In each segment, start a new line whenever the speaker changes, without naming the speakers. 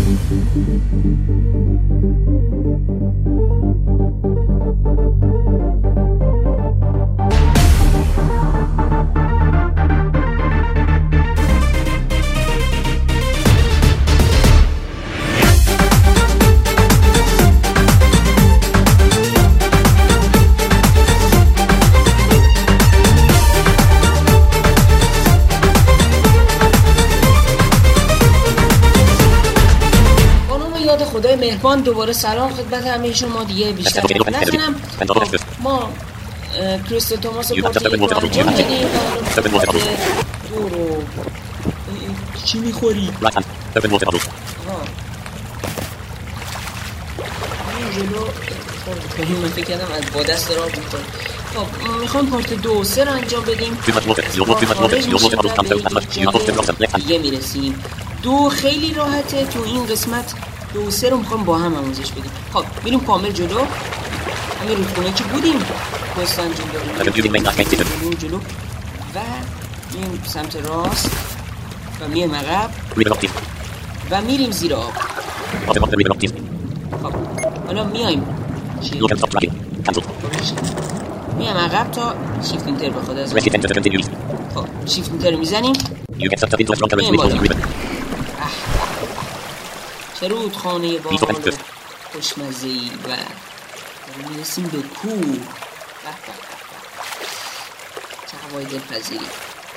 خدای مهربان. دوباره سلام خدمت همه شما. دیگه بیشتر نکنم. ما کریستال توماس رو پارتی انجام بدیم. دو رو چی میخوری؟ جلو من فکر کردم از با دست را میکنیم. خب میخوام پارت 2 و 3 رو انجام بدیم. دیگه میرسیم. 2 خیلی راحته. تو این قسمت 2 و 3 رو میخوام با هم آموزش بدیم. خب میریم کامل جلو. همین رودخونه که بودیم کوست انجام دادیم جلو و میریم سمت راست و میریم عقب و میریم زیر آب. خب حالا میایم میایم عقب تا شیفت اینتر بخواد از خب شیفت اینتر رو میزنیم. چه رودخانه باحال و خوشمزه‌ای و میرسیم به کوه. چه هوای دلپذیری.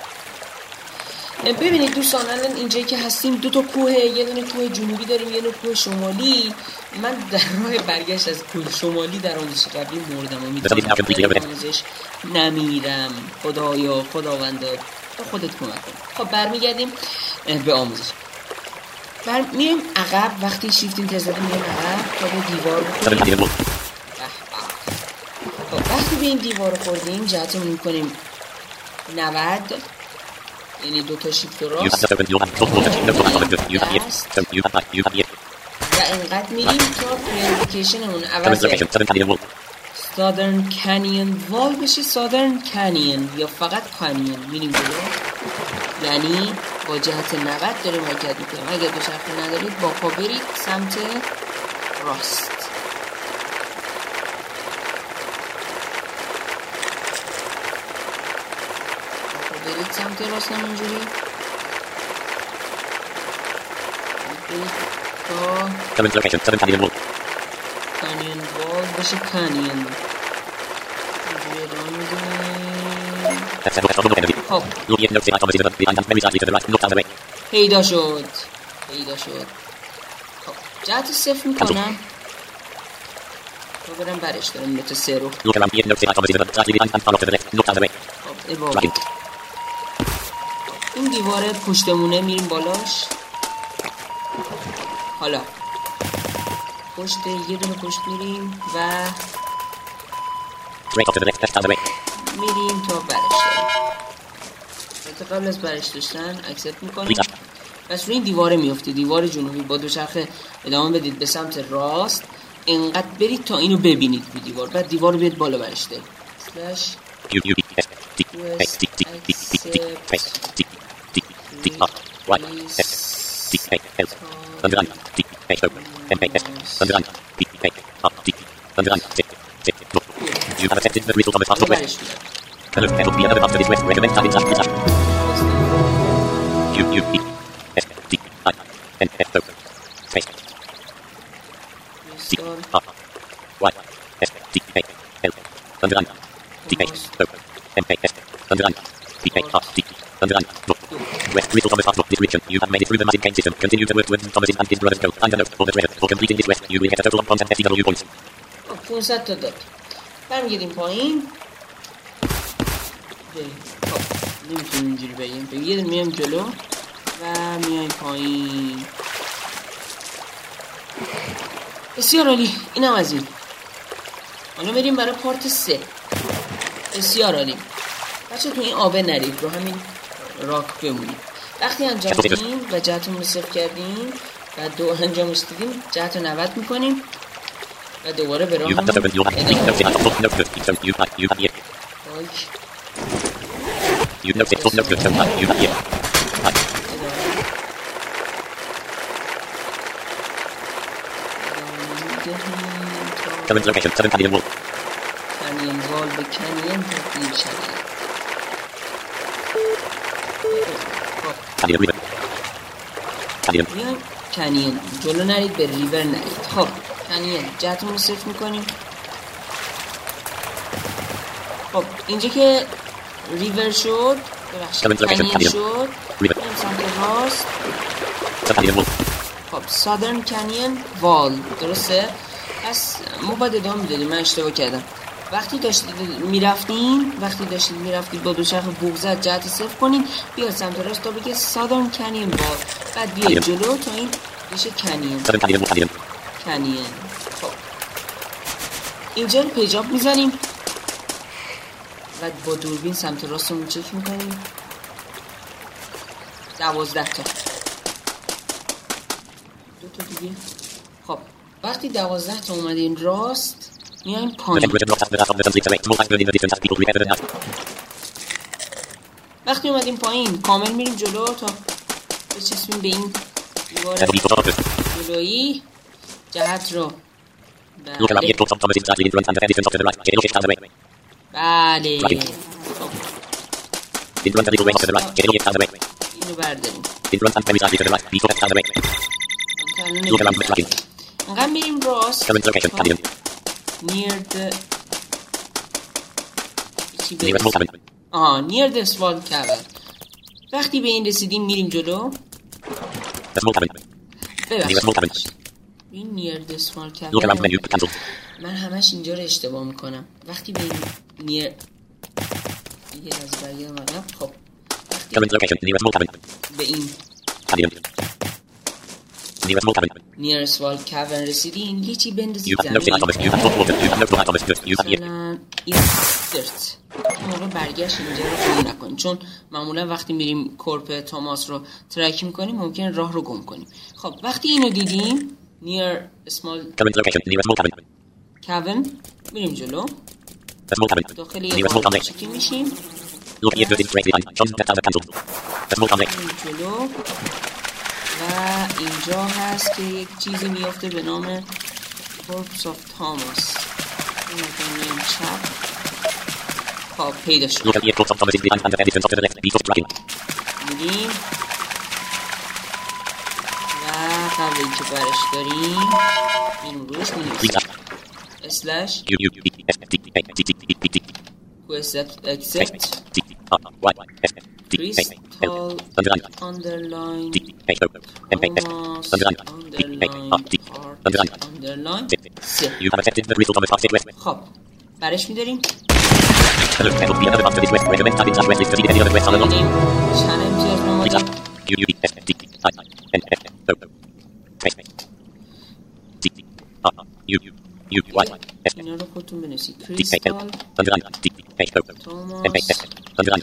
ببینید دوستان الان اینجایی که هستیم 2 تا کوه، یه دونه کوه جنوبی داریم یه دونه کوه شمالی. من در راه برگشت از کوه شمالی در آموزش قبلی مردم و میتونم آموزش نمیرم. خدایا خداوندا تو خودت کمک کن. خب برمیگردیم به آموزش. میریم عقب. وقتی شیفت اینتر زدیم میریم عقب تا به دیوار بخوریم. خب وقتی به این دیوار خوردیم جهتمون میکنیم 90، یعنی 2 تا شیفت راست و اینقدر میریم تا پریدیکیشنمون عوض سادرن کانیون وال بشه سادرن کانیون یا فقط کانیون. میریم جلو، یعنی با جهت 90 داریم حرکت میکنیم. اگر دوچرخه ندارید با پا برید سمت راست. برید سمت راست همینجوری برید تا کانیون وال بشه کانیون. اینجوری ادامه میدیم. خب پیدا شد. خب جهت 0 میکنم تا برم برش دارم نوت 3 رو. خب این دیوار پشتمونه میریم بالاش. حالا پشت یه دونه پشت میریم و میریم تا برش داریم. قبل از برش داشتن اکسپت میکنیم. پس روی این دیواره میفته، دیوار جنوبی. با دوچرخه ادامه بدید به سمت راست، اینقدر برید تا اینو ببینید روی دیوار. بعد دیوار رو بیاد بالا برش داریم.
You have accepted the ritual of the past west. Hello, that will be another after this west. Recommend having that guitar. Q U E S T I N F O space C R Y S T A L underline T A O M A S underline T A R T underline West ritual of the past description. You have made it through the massive game system. Continue to work towards Thomas and his brothers goal. And a note for the treasure. For completing this west, you will get a total of 150 points.
500 تا داد. برمیگردیم پایین. خب نمیتونیم اینجوری بگیم. میایم جلو و میایم پایین. بسیار عالی. اینم از این. حالا بریم برای پارت 3. بسیار عالی. بچه تو این آبه نرید، رو همین راک بمونید. وقتی انجام بدیم و جهتمون رو صفر کردیم و 2 انجامش دادیم جهت رو 90 میکنیم و دوباره به راهمون
Current location, Southern Canyon Wall.
کنین وال به کنین تبدیل شده.
Canyon River. Canyon.
بیایم کنین جلو نرید به ریور نرید. خب کنین جهتمون رو صفر میکنیم. خب اینجا که ریور شد ببخشید کنین شد بریم سمت راست.
Canyon Wall.
خب سادرن کنین وال درسته؟ پس ما باید ادامه میدادیم. من اشتباه کردم. وقتی داشتید میرفتید با دوچرخ بغضت جهت صفر کنین بیاد سمت راست تا بگه سادرن کنین وال بعد بیاید جلو تا این بشه کنین. کنین. خب اینجا رو پیجاب میزنیم و با دوربین سمت راست رو چک میکنیم. 12 تا 2 تا دیگه. خب وقتی 12 تا اومدین راست میایم پایین. وقتی اومدیم پایین کامل میریم جلو تا بچسبیم به این دیوار جلویی جهت رو. بله اینو برداریم. انقدر میریم راست near the small cavern. وقتی به این رسیدیم میریم جلو. ببخشید این near the small cavern من همش اینجا رو اشتباه میکنم. وقتی به این near دیگه از برگردم عقب. خب به این near small cavern رسیدین یه چی بندازید زمین مثلا این درت این موقع برگشت اینجا رو گم نکنیم چون معمولا وقتی میریم کورپ توماس رو ترک میکنیم ممکن راه رو گم کنیم. خب وقتی اینو دیدیم near small cavern میریم جلو داخل یه قاره چکی میشیم میریم جلو و اینجا هست که یک چیزی میافته به نام Corpse of Thomas. این مکانیم چپ. خب پیدا شد میریم و قبل اینکه برش داریم این روش می‌نویسیم slash accept Crystal underline Thomas underline خب برش می‌داریم. چند امتیاز نمادیم. اینا رو خودتون بنویسید. کریستال توماس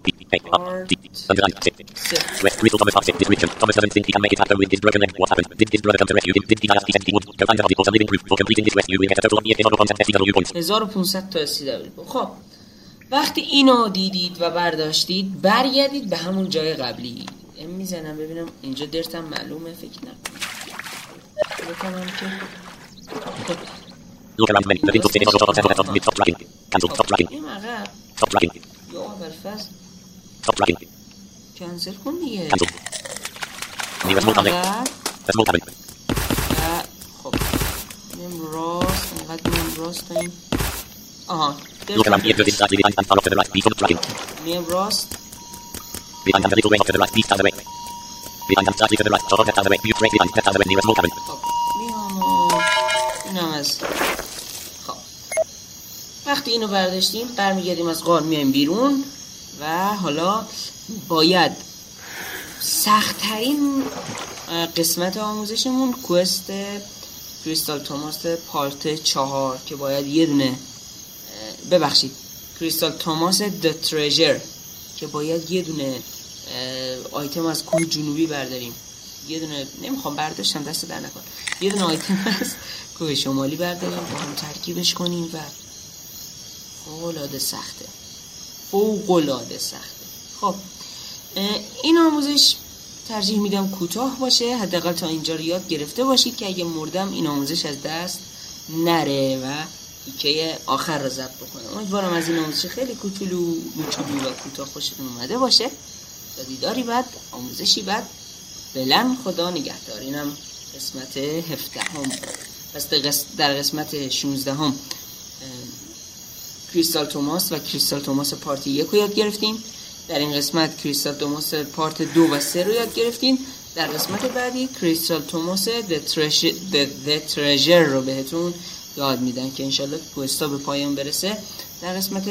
$1500 تا SCW. خب وقتی اینو دیدید و برداشتید برگردید به همون جای قبلی. میزنم ببینم اینجا درتم معلومه فکر نکنم بکنم که این عقب یا برفز کنسل کن دیگه خب نیم راست اینقدر نیم راست داریم. آها نیم راست اینم از خب وقتی اینو برداشتیم برمیگردیم از غار میایم بیرون و حالا باید سخت‌ترین قسمت آموزشمون کوست کریستال توماس پارت 4 که باید یه دونه کریستال توماس د ترژر که باید یه دونه آیتم از کوه جنوبی برداریم. یه دونه نمیخوام برداشتم دست در نکن. یه دونه آیتم از کوه شمالی برداریم با هم ترکیبش کنیم و فوق‌العاده سخته. خب این آموزش ترجیح میدم کوتاه باشه، حداقل تا اینجا رو یاد گرفته باشید که اگه مردم این آموزش از دست نره و تیکه آخر رو ضبط بکنم. امیدوارم از این آموزش خیلی کوچولو و کوتاه خوشتون اومده باشه. تا دیداری بعد، آموزشی بعد، فعلا خدا نگهدار. اینم قسمت 17 هم. پس در قسمت 16 هم کریستال توماس و کریستال توماس پارت 1 رو یاد گرفتیم. در این قسمت کریستال توماس پارت 2 و 3 رو یاد گرفتیم. در قسمت بعدی کریستال توماس The Treasure رو بهتون یاد میدن که انشالله کوستا به پایان برسه. در قسمت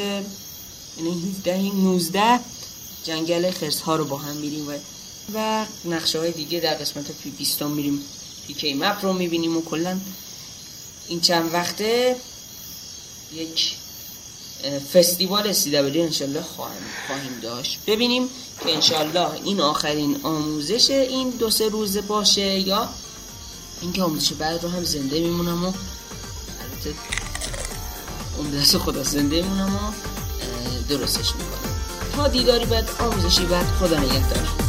19 جنگل خرس ها رو با هم میریم و نقشه های دیگه. در قسمت 20 میریم پیکی مپ رو میبینیم و کلا این چند وقته یک فستیوال CW انشالله خواهیم داشت. ببینیم که انشالله این آخرین آموزش این 2-3 روز باشه یا اینکه آموزش بعد رو هم زنده میمونم و البته دست خدا زنده میمونم و درستش میکنم. تا دیداری بعد، آموزشی بعد، خدا نگهدار.